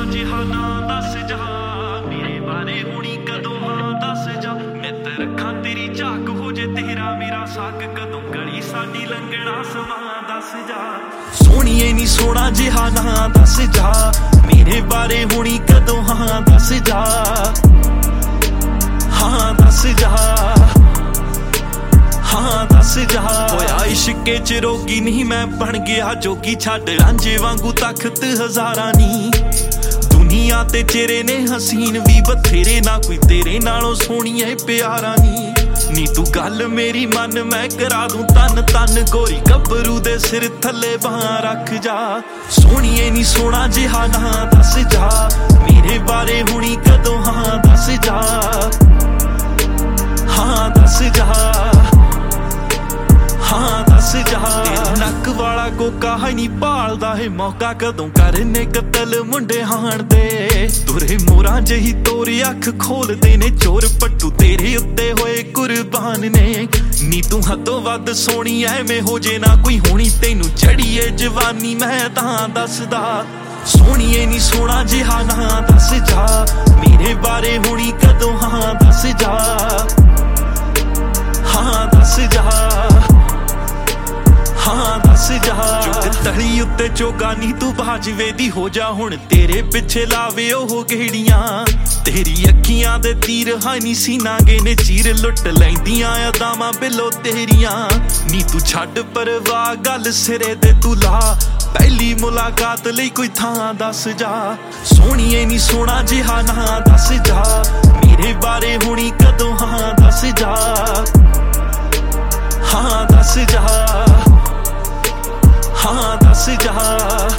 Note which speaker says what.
Speaker 1: ਜਿਹਾ ਨਾ ਦੱਸ ਜਾ ਮੇਰੇ ਬਾਰੇ ਹੁਣੀ ਕਦੋਂ ਹਾਂ ਦੱਸ ਜਾ ਨਿੱਤ ਰੱਖਾਂ ਤੇਰੀ ਝਾਕ ਹੋ ਜੇ ਤੇਰਾ ਮੇਰਾ ਸਾਕ ਕਦੋਂ ਗਲੀ ਸਾਡੀ ਲੰਘਣਾ ਸਮਾਂ ਦੱਸ ਜਾ ਸੋਹਣੀਏ ਨੀ ਸੋਹਣਾ ਜਿਹਾ ਨਾ ਦੱਸ ਜਾ ਮੇਰੇ ਬਾਰੇ ਹੁਣੀ ਕਦੋਂ ਹਾਂ ਦੱਸ ਜਾ ਹਾਂ ਦੱਸ ਜਾ ਹਾਂ ਦੱਸ ਜਾ ਹੋਇਆ ਇਸ਼ਕੇ ਚ ਰੋਗੀ ਨਹੀਂ ਮੈਂ ਬਣ ਗਿਆ ਜੋਗੀ ਛੱਡ ਰਾਂਝੇ ਵਾਂਗੂ ਤਖਤ ਹਜ਼ਾਰਾਂ ਨੀ ਦੁਨੀਆ ਤੇ ਚਿਹਰੇ ਨੇ ਹਸੀਨ ਵੀ ਬਥੇਰੇ ਨਾ ਕੋਈ ਤੇਰੇ ਨਾਲੋਂ ਸੋਹਣੀ ਐ ਪਿਆਰਾ ਨੀ ਤੂੰ ਗੱਲ ਮੇਰੀ ਮਨ ਮੈਂ ਕਰਾ ਦੂੰ ਤਨ ਤਨ ਗੋਰੀ ਗੱਭਰੂ ਦੇ ਸਿਰ ਥੱਲੇ ਬਾਹਾਂ ਰੱਖ ਜਾ ਸੋਹਣੀਏ ਨੀ ਸੋਹਣਾ ਜਿਹਾ ਨਾ ਦੱਸ ਜਾ ਮੇਰੇ ਬਾਰੇ ਹੁਣੀ ਕਦੋਂ ਹਾਂ ਦੱਸ ਜਾ ਹਾਂ ਦੱਸ ਜਾ ਹਾਂ ਦੱਸ ਜਾ ਨੱਕ ਵਾਲਾ ਕੋਕਾ ਹੈ ਨੀ ਭਾਲਦਾ ਹੈ ਮੌਕਾ ਕਦੋਂ ਕਰਨੇ ਕਤਲ ਮੁੰਡੇ ਹਾਣ ਦੇ ਤੁਰੇ ਮੋਰਾਂ ਜਹੀ ਤੋਰੀ ਅੱਖ ਖੋਲਦੇ ਨੇ ਚੋਰ ਪੱਟੂ ਤੇਰੇ ਉੱਤੇ ਹੋਏ ਕੁਰਬਾਨ ਨੇ ਨੀ ਤੂੰ ਹੱਦੋਂ ਵੱਧ ਸੋਹਣੀ ਐਵੇਂ ਹੋ ਜੇ ਨਾ ਕੋਈ ਹੋਣੀ ਤੈਨੂੰ ਚੜੀਏ ਜਵਾਨੀ ਮੈਂ ਤਾਂ ਦੱਸਦਾ ਸੋਹਣੀਏ ਨੀ ਸੋਹਣਾ ਜਿਹਾ ਨਾ ਦੱਸ ਜਾ ਮੇਰੇ ਬਾਰੇ ਹੁਣੀ ਕਦੋਂ ਹਾਂ ਦੱਸ ਜਾ ਹਾਂ ਦੱਸ ਜਾ ਹਾਂ ਦੱਸ ਜਾ ਚੁੱਕ ਤਲੀ ਉੱਤੇ ਚੋਗਾ ਨੀ ਤੂੰ ਬਾਜਵੇ ਦੀ ਹੋ ਜਾ ਹੁਣ ਤੇਰੇ ਪਿੱਛੇ ਲਾਵੇ ਉਹ ਗੇੜੀਆਂ ਤੇਰੀ ਅੱਖੀਆਂ ਦੇ ਤੀਰ ਹਾਈ ਨੀ ਸੀਨਾਂਗੇ ਨੇ ਚੀਰ ਲੁੱਟ ਲੈਂਦੀਆਂ ਅਦਾਵਾਂ ਬਿੱਲੋ ਤੇਰੀਆਂ ਨੀ ਤੂੰ ਛੱਡ ਪਰਵਾਹ ਗੱਲ ਸਿਰੇ ਤੇ ਤੂੰ ਲਾ ਪਹਿਲੀ ਮੁਲਾਕਾਤ ਲਈ ਕੋਈ ਥਾਂ ਦੱਸ ਜਾ ਸੋਹਣੀਏ ਨੀ ਸੋਹਣਾ ਜਿਹਾ ਨਾ ਦੱਸ ਜਾ ਮੇਰੇ ਬਾਰੇ ਹੁਣੀ ਕਦੋਂ ਹਾਂ ਦੱਸ ਜਾ ਹਾਂ ਦੱਸ ਜਾ ਹਾਂ ਦੱਸ ਜਾ